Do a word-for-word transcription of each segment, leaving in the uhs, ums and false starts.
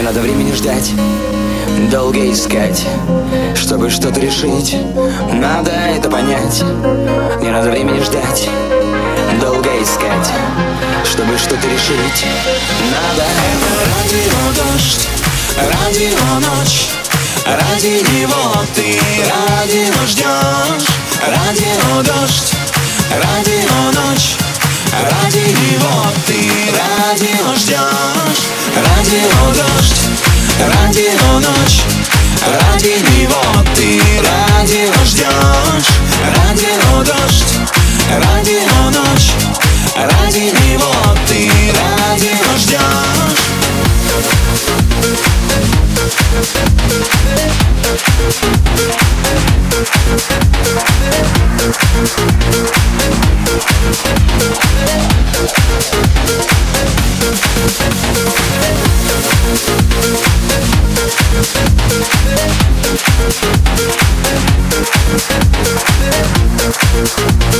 надо времени ждать, долго искать, чтобы что-то решить. Надо это понять. Не надо времени ждать, долго искать, чтобы что-то решить. Надо. Это радио дождь, радио ночь, ради него ты радио ждешь. Радио дождь, радио ночь, ради него ты радио ждешь. Радио дождь, радио ночь, ради него ты радио ждешь. Радио дождь, радио ночь, ради него ты радио ждешь.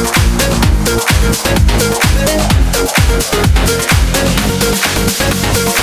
We'll be right back.